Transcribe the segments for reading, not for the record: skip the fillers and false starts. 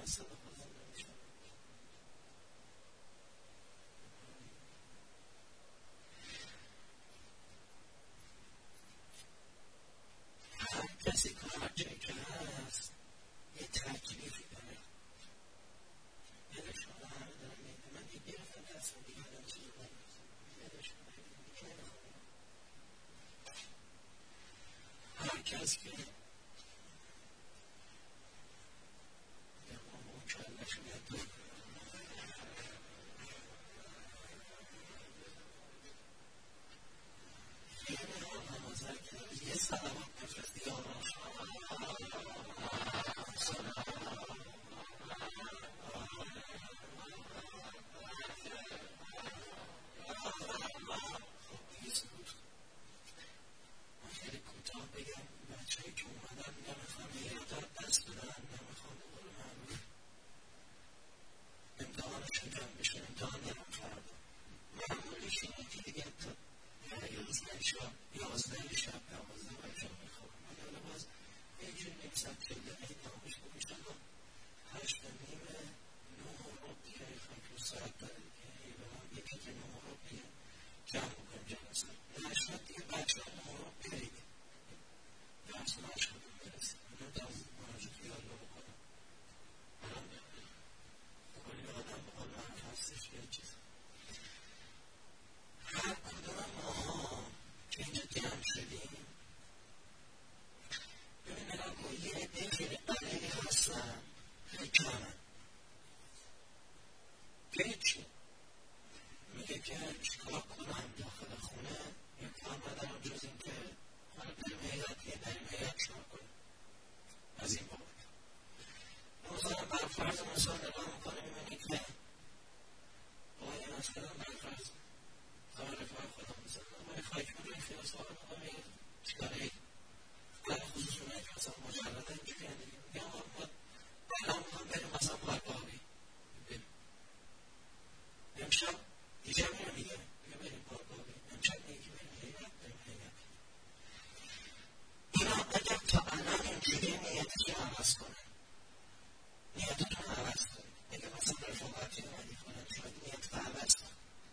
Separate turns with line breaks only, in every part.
صدا خودم نمیشم. هر کسی که هر جایی که هست یه تکلیفی داره. یادش کنه همه دارم میگه من دیگه گرفتم تصمیم دیگه آدم چیزی نمیزم. یادش کنه دیگه نمیخوام. هر کس که اون کلش میاد یه سلامت بفرستی یا خیلی کوتاه بگم بچه هایی که اومدن نمیخوام یه دار دست بدن نمیخوام بقول معمول امتحانشون کم بشه امتحان دارم فردا معمولش اینه که دیگه تا 11 شب 12 بچه میخوام حالا باز یه جور نیم ساعت 40 دقیقه تمامش بود میشه 8 نیمه 9 دیگه خواهی که ساعت داره دیگه به من یکی که 9 دیگه جمع بکنیم جلسه نشد دیگه بچه ها 9 برید درس نشد برسید اینو دارم مناجه که یاد رو بکنم کلی آدم بقول من هستش یه چیز هر کدوم ماها که اینجا جمع شدیم ببین نگاه کن یه عده خیلی قلیلی هستن خیلی کمن که هیچی میگه که چیکار کنم داخل خونه یه کار ندارم جز این که حالا بریم هیئت چیکار کنیم از این بابت مثلا برفرض مثلا نگاه میکنه میبینی که آقای مثلا برفرض رفاه خودم مثلا آقای خواهی بود این فیلس ها آقای چیکاره در خصوص اونایی که مثلا مجرده اینجوری هنگی میگه آقا ما بلا میخوام بریم مثلا پارکابی بریم امشب دیگه میره میگه بریم پارکابی امشب میگه بریم هیئت اینا اگر تا الان اینجوری نیتشون عوض کنه نیتتون عوض کنه اگه مثلا رفاقتی اومدی کنن شاید نیت عوض کنه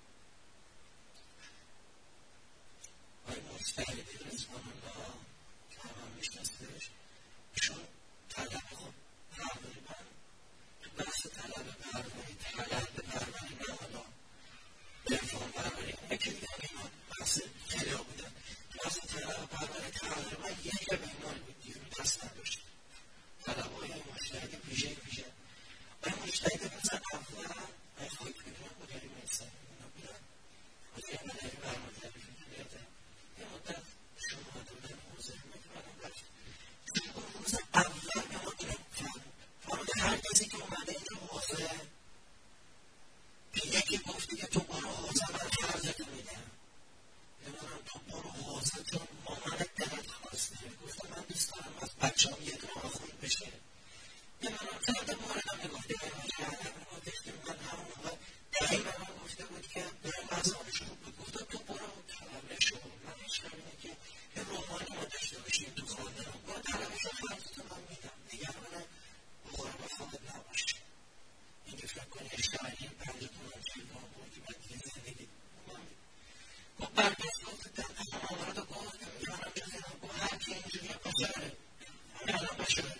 آقای مستعدی رضوان الله که همه میشنستش ایشون طلب خود تقریبا تو بحث طلب پروری نه حالا عرفان پروری اونه که دیگه اینا بحث خیلی ها بودن بحث طلب پروری تقریبا یک بیمار بود دیگه دست نداشت طلب های مجتهد ویژه آقای مجتهد مثلا اول آقای خواهی کنیم مداری میسن اونا بودن آقای مداری برمداری بیاده یه مدت شما دادن حوزه میکنم بچه روز اول به ما اینو فرمود هر کسی که اومده این حوزه که یکی گفتی که تو برو حوزه من خرجتو میدم نمیدونم تو برو حوزه تو مامانت دلت خواسته گفتم من دوست دارم از بچه هم یه دونه آخون بشه نمیدونم فرد موردم میگفته من همون موقع دهی به من گفته بود که برم مزانش خوب بود گفتم تو برو طلبه شو من هیچ کنیم که یه رومانی ما داشته باشیم تو خانده رو برو طلبه شو خرجتو من میدم نگران مقارب خواهد نباشه اینکه فکر کنی اشتراحی 5 تومن 40 تومن بودی بعد دیگه زندگی گفت برگشت گفت دقیقا موارد رو گفتم میانم جزیدم گفت هر کی اینجوری باشره همه الان باشره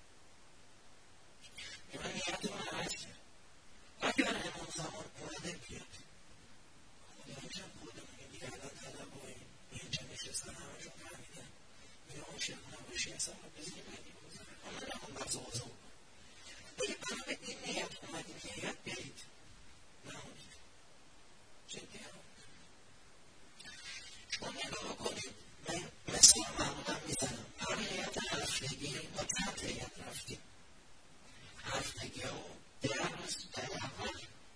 من نیت من عوض کرد اگر امام زمان اومده بیاد خدایشم خودمونه دیگه الان طلب های اینجا نشستن همشون فهمیدن میگه اون شیخ نباشی اصلا رو بزنی بگی بزنی همه نمون برز و بازه بکن بگه برای به این نیت اومدیم نیت برید نمونید جدی هم شما نگاه کنید من مثلا معمولا میزنم هر نیت هفتگی ما چند نیت رفتیم هفتگی ها درست در اول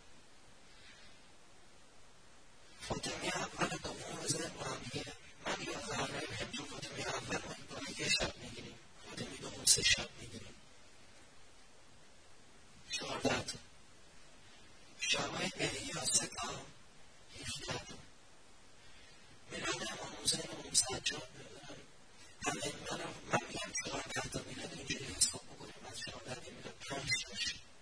فاطمی اول دوم بزن با هم دیگه من یا ذره بهم تو فاطمی اول ما با یه شب میگیریم فاطمی دوم 3 شب میگیریم 14 تا شبای احیاس تا 17 تا میلاد امام حسین امام سجاد من میگم 14 تا میلاد اینجوری حساب بکنیم از 14 تا میلاد 5 تاش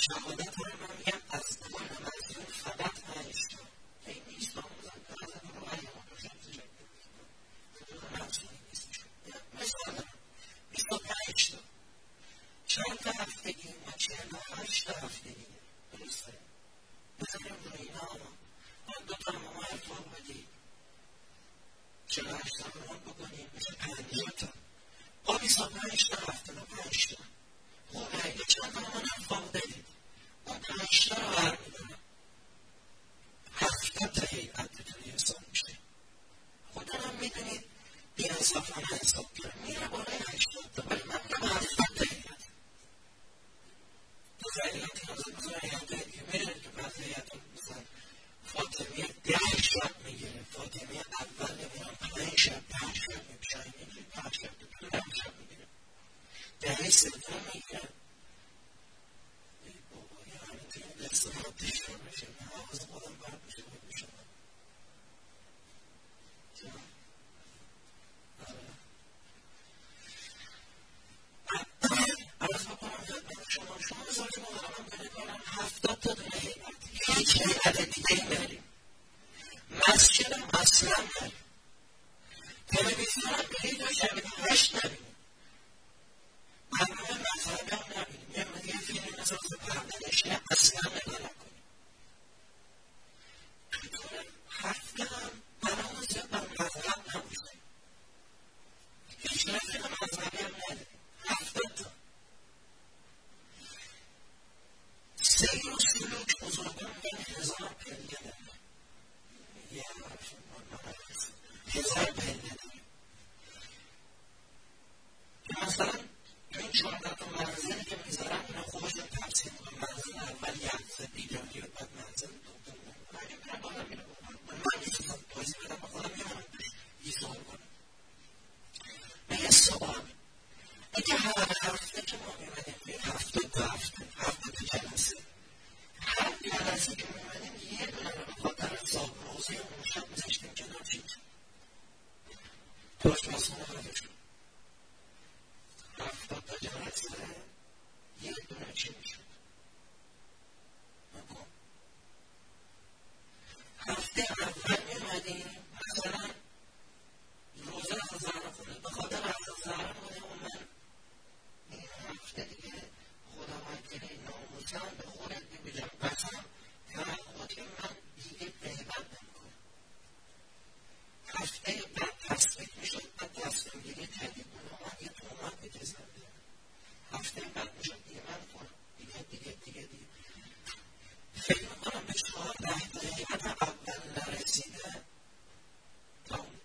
سعادت رو من میگم از کل مزیون فقط 5 تا این نیست با موزن که از اون رو بریم رو خیلی جا مزیونی نیستش مثال دارم 25 تا چند تا هفتگی ما 48 تا هفتگی درسته بزنیم رو اینا اون دو تا ما ارفاق بدیم 48 تا رو بکنیم میشه 50 تا با 25 تا 75 تا اون اگه چند تا ما ارفاق داریم اون 5 تا رو برمیدارم 70 تا هیئت بتونی حساب میشه خودتونم میدونید بین انصافانه حساب کنم میره بالای 80 تا ولی من میرم 70 تا هیئت تو هیئتی حاضر بزن هیئت دیگه میره که بعضی هیئت رو بزن فاطمیه 10 شب میگیره فاطمیه اول نمیرم 5 شب 10 شب میبشایی میگیره 5 شب تو 10 شب میگیره 10 سوم میگیره بابا یه همین توی دستان تشکر بشه من حواظ خودم باید بشه باید بشه عرض بکنم خدمت شما بذار که مدارم کنید کنم 70 تا دونه هیئت هیچ هیئت دیگه ای نداریم مسجد هم اصلا نداریم تلویزیون هم به هیچ شبیه 8 نداریم برنامه مذهبی هم نبینیم یه فیلم مثلا پرده نشینه اصلا نگاه نکنیم توی طور هفته هم برنامه زیاد بر مذهب نبوده هیچ رفیق مذهبی هم نداریم 70 تا سیر و سلوک بزرگان میگن 1000 پله داره یه حرف من 1000 پله داره که مثلا این 14 تا منزلی که میذارم اینا خودشون تقسیم کنم منزل اول یخزه بیجانی و بعد منزل دوم اگه میرم بالا میرم من میتونم توضیح بدم با خودم میمونم ایثار کنم یه سوال اگه هر هفته که ما میمدیم توی هفته دو هفته جلسه هر جلسه که میمدیم یه دونه رو به خاطر حساب روزی اون شب میذاشتیم کنار چی میشد پشت مخالفه شد 70 تا جلسه یه دونه چی میشد هفته اول میمدیم مثلا روزه از زهره خونه به خاطر از زهره خونه و من این هفته دیگه خدا وکیلی ناموسم به خودت بگویم قسم تعهد که من دیگه غیبت نمیکنم هفته بعد تصمیم میشد بعد تصمیم گیری تدید کنم من یه تومن بگذارم هفته بعد میشد دیگه من کنم دیگه فکر میکنم به 14 تا هیئت اول نرسیده تا بود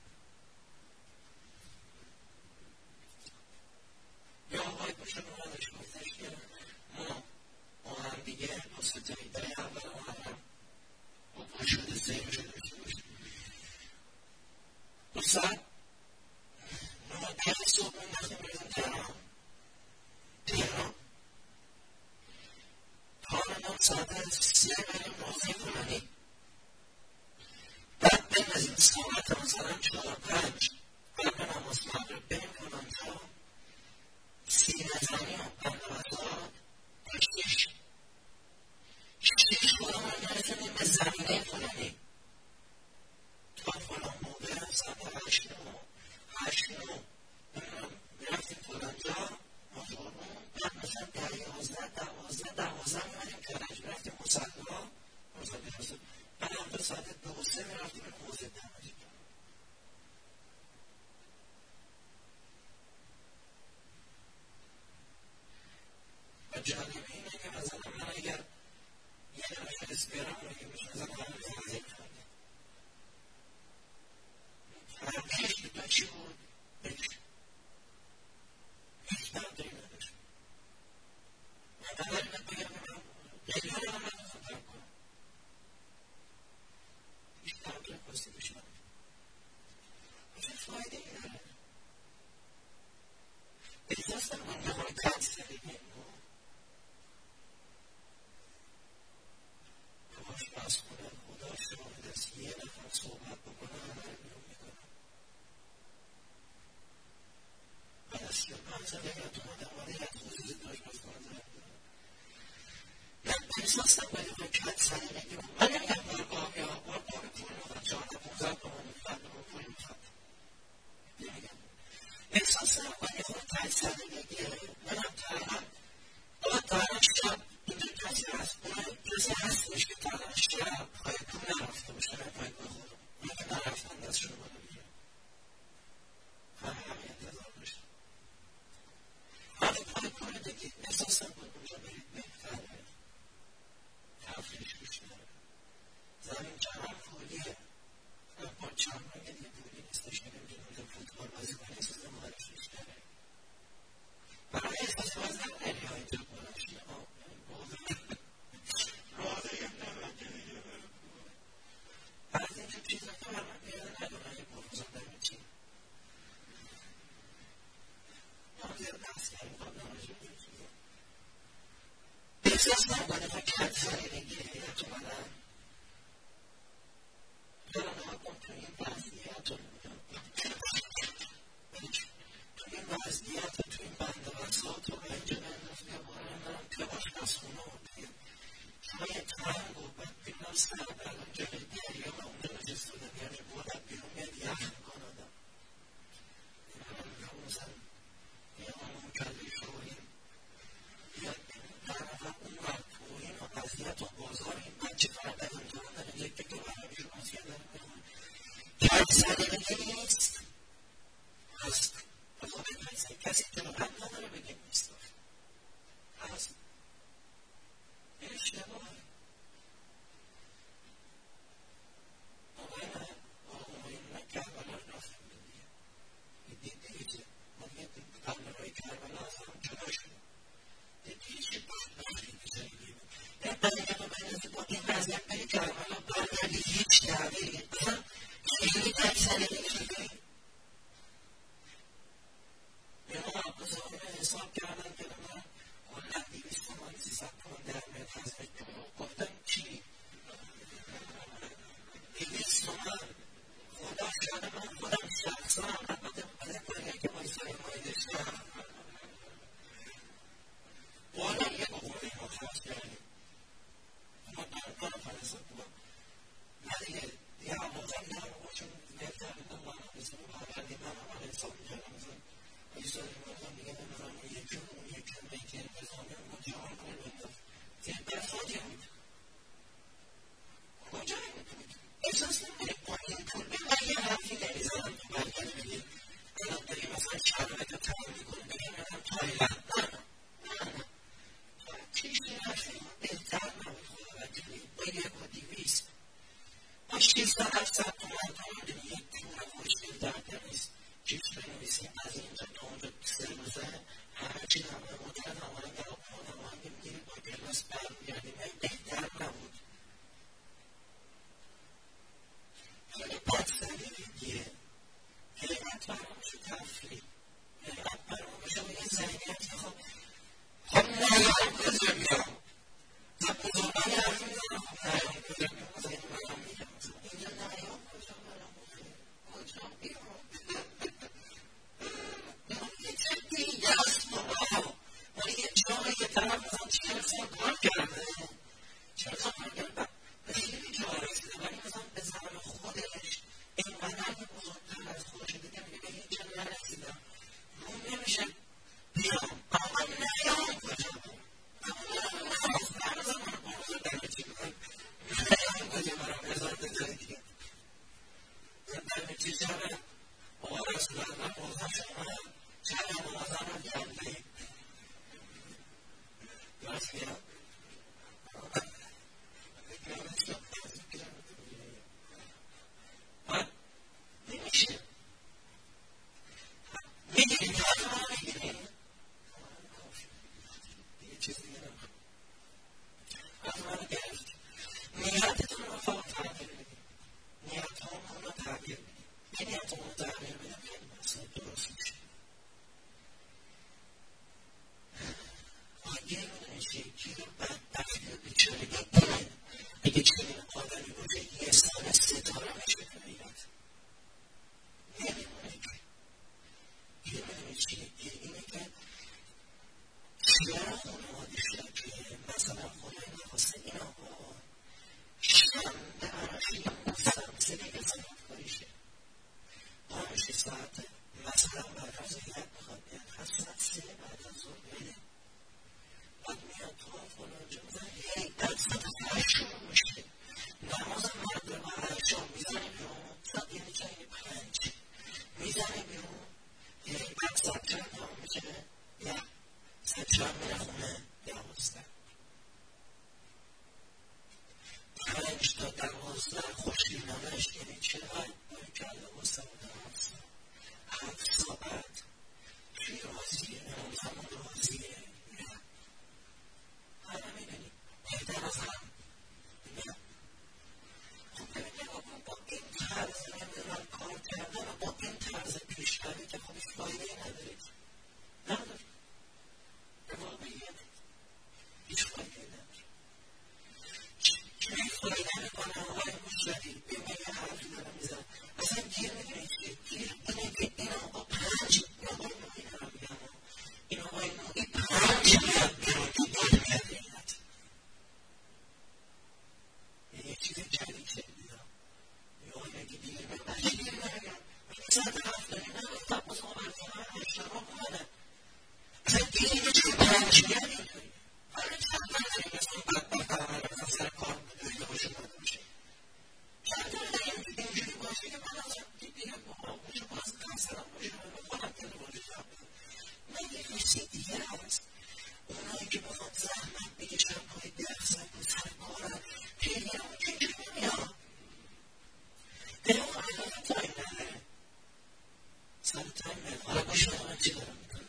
یا آقای باشد اومدش گفتش که ما هم دیگه واسه جایدهای اول محرم با شده سیر شده داشته باشیم 2 ساعت 9 صبح مینداختیم میریم تهران تا 9 ساعت 3 بریم موضوع کنیم بعد بنازیم ساعت مثلا 4-5 بعد به نماز مغرب بریم کنانجا سینه زنی و بندازات و 6 خودمون نرسونیم به زمینه فلانی تا فلان موقع ساعت 8-9 میرفتیم کنانجا بعد مثلا 10-11 میمدیم کرج میرفتیم مصلا بعد هم ساعت 2-3 میرفتیم موزه دمجی و جالبه اینه که مثلا من اگر یه نفر اسپیرام رو که میشه مثلا همه فضل کرده فرقش که تو چی بود؟ هیچ تغییری نداشت من اول بگم که من قیمه رو هم نمیتونم درک کنم هیچ تغییر خاصی بشه چه فایده ای داره احساس نکنم نمای تنصیلی از خدا شاهد است یه نفر صحبت بکنه همه رو بیرون میکنه احساس نکنید با کت سلیقگی من نمیگم بارگاه یا بارگاه پول میخواد 14-15 تومن میخواد پول میخواد نمیگم احساس نکنید خود کت سلیقگیه منم تقریبا شب اینجا کسی هست کسی هستش که تقریبا شب پای پول نرفته باشه پای بخورم من که نرفتن دستشون رو بالا میگیرم همه انتظار باشه وقتی پای پول دیگه احساس نکنید اونجا برید بهتر برید تفریش بیشتره زمین چند پولیه با چند رنگ دیگه پولی نیستش که نمیتونیم اونجا فوتبال بازی کنیم احساس مالش بیشتره برای احساس باز نکنید ها اینجا باشی واضحی نمکه دیگه از اینجا چیزا که من پیاده ندارم یه پروفسور دارم چی ما زیاد بحث کردیم خواهد نماجه بودیم چیزا احساس نکنید ها کت سلیقگیه یا تو بدن دارم ها کن تو این وضعیت رو تو این وضعیت تو این بنده وسط رو به اینجا بنداز یا بارم دارم که باش از خونه رو بگیم شما یه تنگ و بعد بیرون سر برم جلوی دریا و اون رو جستوده میاره بودم بیرون میاد یخ میکن آدم این هم میگم مثلا یه همون کلی شوریم بیاد در واقع اون وقت پوهین و وضعیت و بازار این بچه فرده همطورا داره یک بگه برای بیشون آسیه داره میخوان کت سلیقگی نیست هست بخواه بگیرسه کسی جرأت نداره بگه نیست هست این اشتباهه آقایون کربلا رفتم دیگه دیگه چه ما دیگه قبلهای کربلا از هم جدا شدیم دیگه چه بدبختی بزنیم این قضیه رو بینازی با این وضعیت بری کربلا برگردی هیچ دعوی اصلا خیلی کت سلیقگی شده اینا بزرگه حساب کردن که من کلا 200 تومن 300 تومن در میاد از گفتم چی 200 تومن خدا شده من خودم شخصا البته بده کنه که بایستای مایی داشتم بالا یه بخوره ما خواست کردیم ما دارم فرصت بود نه دیگه یه آموزم نه آقا چون بهتر بودم من آموزم رو برگردیم من آمال حساب میکردم ایستادی مردم دیگه نمیدونم یکی انتظامی رو جهان کل بنداز یه برخواهی بود کجایی بود احساس نمیده با این پول به من یه حرفی نمیزنم تو برگردی بگی الان داری مثلا شرایط رو تعیین میکنی بگی منم تایلند نه پیش نرسیم بهتر نبود خدا وکیلی با 1,200 با 600-700 تومن داری یک پول خوشگل درده نیست چیز بنویسیم از اینجا تا اونجا 3 روزه همه چی نمونه مدرد همانه برا پانه مانگه میگیری با گلاس برمیگردیم این بهتر نبود خیلی بد سلیقگیه حقیقت برامش تفریح حقیقت برامش با یه ذهنیتی خب نیام کجا بیام تا بزرگانی حرف میزنم خب نیام کجا بیام ذهنی منم میگم اینجا نیام کجا برام کجا بیام دیگه است بابا ما یه جایی یه طرف مثلا 40 سال کار کرده 40 سال کار کرده به خیلی جا رسیده ولی مثلا به زمان خودش اینقدر که بزرگتر از خودش دیگه میگه به هیچ جا نرسیدم روم نمیشه بیام اما نیام کجا برازم من بازار در چی بکنم نیام کجا برام ازار بزاری دیگه در چی شبه آقا رسول الله بازم شما چرا بازم رو گرده درست بیام نمیشه میگیریم یاد ما میگیریم دیگه چیز دیگه نمید از ما رو گرفت نیتتون رو خواهد تغییر بدیم نیت همون رو تغییر بدیم یه نیت همون رو تغییر بدیم خیلی مسئله درست میشه آگه میدونیشه یکی رو بدبختی رو بیچاره گفتن اگه چنین آدمی باشه یه سال ستاره میشه کنیدت نمیمونه که اینه میدونی چیه اینه که خیال خونه برنامه شد که مثلا خدای نخواسته این آقا شنبه براشی سمسلی که زمان کاریشه آنشی ساعت مثلا بعد از یک بخواد بیاد از ساعت 3 بعد از ظهر بده بعد میاد تو فلان جا میزن در ساعت 8 شروع میشه نماز مغرب و عشا میزنه بیرون ساعت یعنی چه یعنی 5 میزنه بیرون بعد ساعت چند هم میشه یا ساعت چند میره خونه 12 5 تا 12 خوشبینانش یعنی چقدر باریکلا واسه بوده 7 ساعت توی راضیه همون راضیه نه همه میدونیم بهتر از هم نه خب ببینیم با این طرز نمیدونم کار کردن و با این طرز پیشروی که خب هیچ فایده ندارید نداره به واقعیت هیچ فایده نداره چه فایده میکنه آقای مشتری ببین یه حرفی دارم میزن اصلا گیر میدونید چیه گیر اینه که این آقا 5 آقای نوعی دارم میگم این آقای نوعی 5 میاد بیرون که دیر میاد اینت یه چیز جدید شدیدم یه آقای نگی دیر میاد من چه دیر میاد من ساعت 7 داری نداری تا باز آقا برزنه من اشتباه کنم اصلا گیر یه چیز 5 میاد اینطوری حالا چند من داریم مثلا بدبخت همه رو مثلا سر کار بودویده باشه مورد باشه چند داریم اینجوری باشه که من اصلا دیگه با باشه باز کنسرم باشه و خودم تلوانی کنم نه یه کسی دیگه هست اونایی که بخواد زحمت بکشن پای درخزن و سر کارن پیلی همون که اینجوری نمیاد دلم الان تایم نداره سر تایم نداره حالا باشه من چی دارم میکنم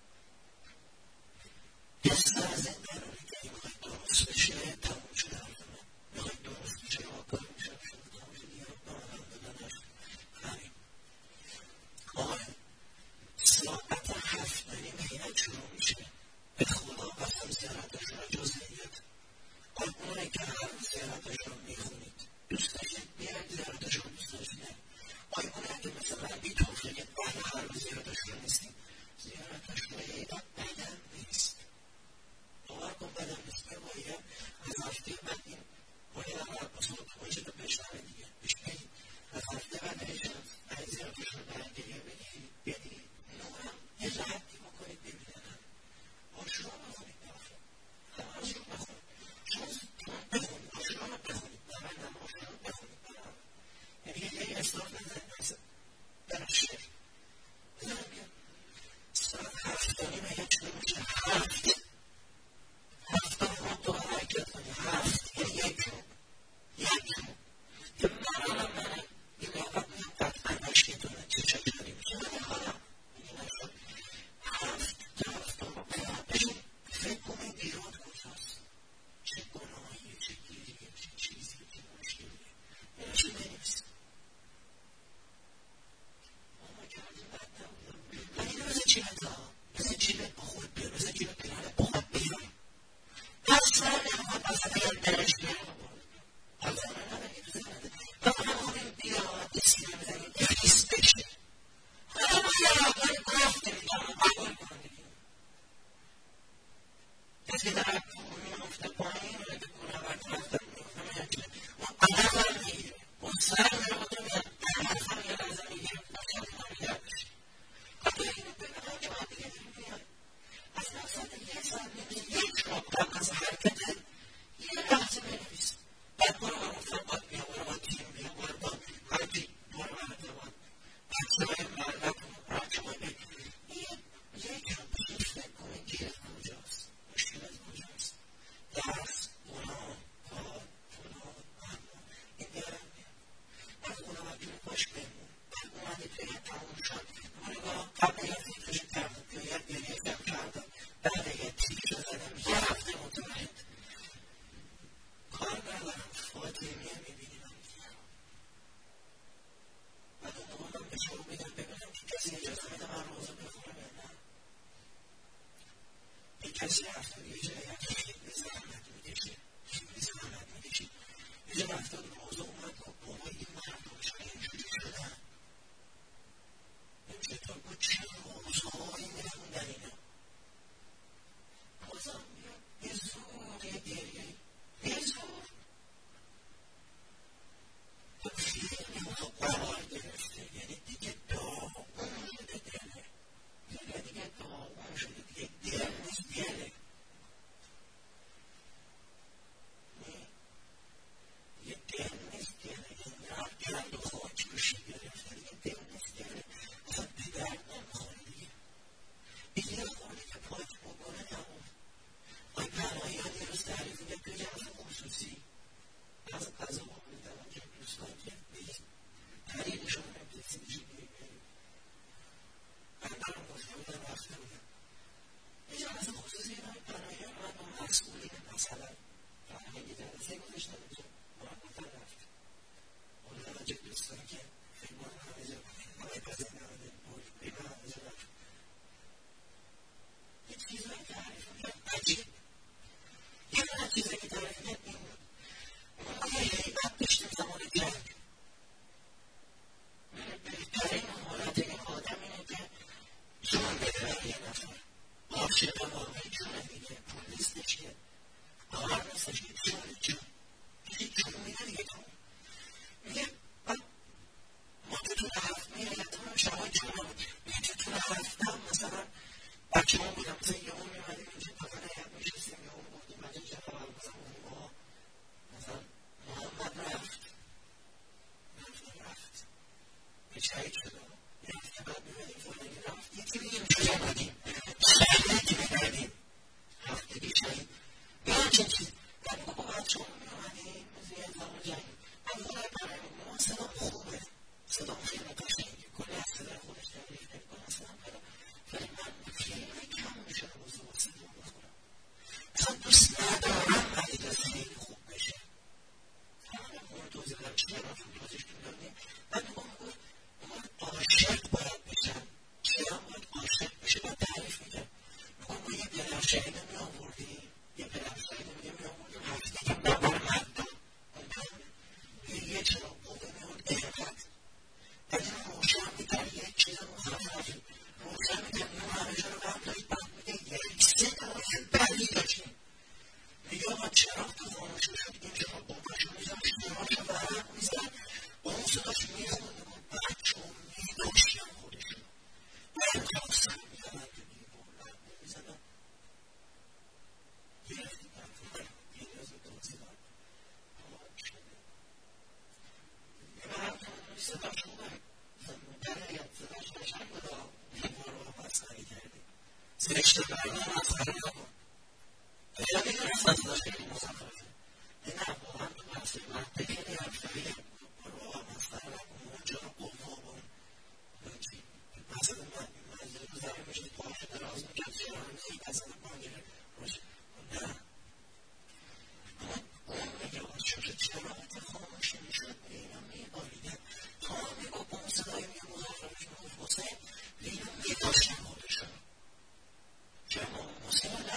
دست از این قراری که میخوای درست بشه تموم شده حرف من میخوای درست بشه آقای میشه شده تموم شده دیگه نامدم بدنش همین آقای ساعت 7 هیئت شروع میشه به خدا قسم زیارتشون رو جز نیت اونایی که هر روز زیارتشون میخونید دوست داشتید بیاید زیارتشون دوست داشتید اونایی که مثل من بیتون که هر روز زیارتشون نیستیم زیارتشون هیئت بدن نیست باور کن بدن نیست که باید از هفته بعد این باید هم عباس رو باید رو بشنوه دیگه پیش بگید از هفته بعد نمیشن از زیارتشون برگریه بگید بدید نورم یه لحظی بکنید ببینن آشنا بخونید نفر همه آشنا بخونید شما بخونید آشنا رو بخونید نمندم آشنا رو بخونید برام یعنی یه اصلاف نزنید مثل برای شعر بزنم که ساعت 7 هیئت شروع میشه 7 رو تو حرکت کنی 7 یعنی یک رو که من این وقت میگم قطعا مشکلتونه چه شکلی میشه من خودم میگه نشد 7 رو بشون فکر کنید بیرون کجاست چه گناهیه چه گیریه چه چیزیه چه مشکلیه یعنی چه بنویسید ما کردیم بد نبودم من اینو بزن جیبت ها بزن جیبت با خود بیار بزن جیبت پیرانه با خود بیار پس من نمیخواد بزن بیار درش بیار از همه نبگی بزنده و من خودم بیار دستی نمیزنی حیث بشه حالا ما یه راقل گفته میگم قبول کن دیگه کسی در پول میفته پایین و اگه پول نبرد رفتن میفته میگه و قدر هم میگیره و سر میره بوده میگه در حرف هم یه لحظه میگیره بچه هم نمیگرد بشه حتی اینو بگم که من دیگه میگم از نفسد یه ساعت میگه یک را قبل از حرکت یه لحظه بنویس بعد برو با مفرقات بیا برو با تیم بیا برو با هرکی برو برده با بچه های مردم راکمانی یک هم بخیر فکر کنید گیرت کجاست مشکلت کجاست درس گناه کار فلان اما این بیارم بیارم بعد گناه وکیل باش بمون بعد اومدی توی تموم شد نگاه قبل یه فکرش کردم یا یه گریه کردم بعد یه تیش زدم یه هفته متوحد کار ندارم فاطمیه میبینیم هم دیگه بعد اون موقع من به شما بگم ببینم که کسی اجازه میده من روزه بخونم یا نه یه کسی هفته یه جایی خیلی زحمت میکشه خیلی زحمت میکشه یه جا رفتاد روزه اومد با بابا این مردم شده اینجوری شدن چطور با چه روزهایی میخوندن اینا بازم دستش یک جون میره دیگه تو میگه ما که تو هفت میلیتمون شبای جمعه بود میگه که تو هفتم مثلا بچه هم بودم مثلا یه اون میمدیم اینجا بقیل هیئت میشستیم یه اون بودیم من اینجا قبل مثلا محمد رفت یه شهید شده یه هفته بعد میمدیم فلانی رفت یکی دیگه اینجا آمدیم شهیدی میمدیم هفتگی شهید یه همچین چیز بعد با بچه هم میمدیم مثل یه زمان جنگی بعد خواهی برای ما صدام خوبه صدام خیلی قشنگه کلی از صدای خودش تعریف نمی‌کنه صدام ولی من خیلی کم میشه موضوع صدام بخورم مثلا دوست ندارم علیرضا خیلی خوب بشه همه اون توضیح دارم چی دارم توضیحش میدونیم بعد اون گفت عاشق باید بشن چرا باید عاشق بشه باید تعریف میگم ما یه پدر شهیده می آوردیم یه پدر شهیده می آوردیم هفته که نبار مدام یه چرا قوه می آورد اینقدر از این روشن میتر یک چیز مخففی روشن میتر اون همه جا رو قبل دارید بعد میگه یک صدای بدی داشتیم میگه آقا چراغ تو خاموش میشد این چراغ قوهشو میزن چراغشو برق میزن با اون صداش میخونده بود بچه هم میداشتن خودشون اینقدر سر میدن که میبرن میزنن گرفتی برد یه نیاز به توضیح دارم یه برد صداش خوبه برای صداش قشنگ بود بارو مسخره کردیم سرشته برای مسخره نبود خیلی میدونستم صداش خیلی مزخرفه نه واقعا تو بحثی منطقی خیلی حرفایی بارو مسخره نبود اونجا رو قوه بود مثلا من یه روز زمین میشه پاهش دراز میکرد چرا نمیدونی مثلا بانگیره روش نه اون میگه شده چرا خاموشی میشد لیلا میباریده تا میگو با اون صدای میگه مزخرفش میگفت حسین لیلا میداشتن خودشون چرا حسین